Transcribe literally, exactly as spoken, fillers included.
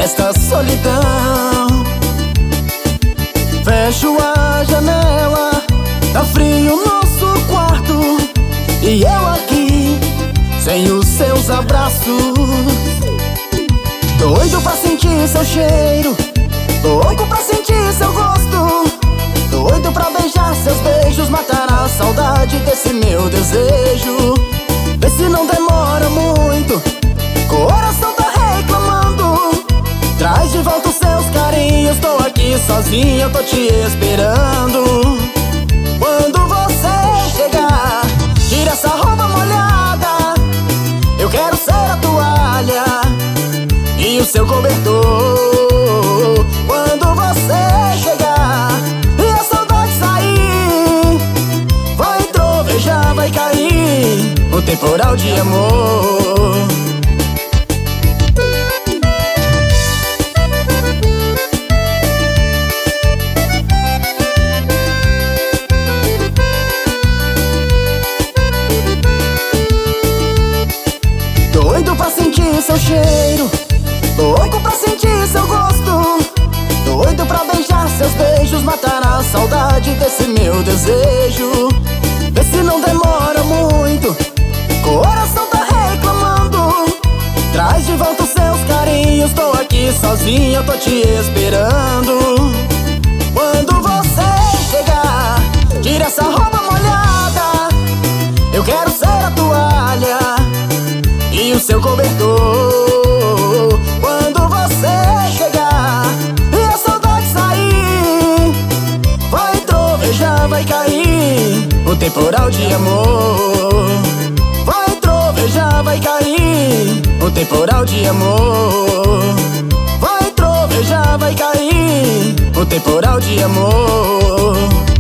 nesta solidão. Fecho a janela, tá frio nosso quarto, e eu aqui, sem os seus abraços. Doido pra sentir seu cheiro, louco pra sentir seu gosto, doido pra beijar seus beijos, matar a saudade desse meu desejo. Vê se não demora muito, coração tá reclamando. Traz de volta os seus carinhos, tô aqui sozinho, eu tô te esperando. Quando você chegar, tira essa roupa molhada, eu quero ser a toalha e o seu cobertor. Quando você chegar e a saudade sair, vai trovejar, vai cair o temporal de amor. Doido pra sentir seu cheiro, louco pra sentir seu gosto, doido pra beijar seus beijos, matar a saudade desse meu desejo. Vê se não demora muito, coração tá reclamando. Traz de volta os seus carinhos, tô aqui sozinho, eu tô te esperando. Quando você chegar, tira essa roupa molhada, eu quero ser a toalha e o seu cobertor. Quando você chegar e a saudade sair, vai trovejar, vai cair o temporal de amor. Vai trovejar, vai cair o temporal de amor. Vai trovejar, vai cair o temporal de amor.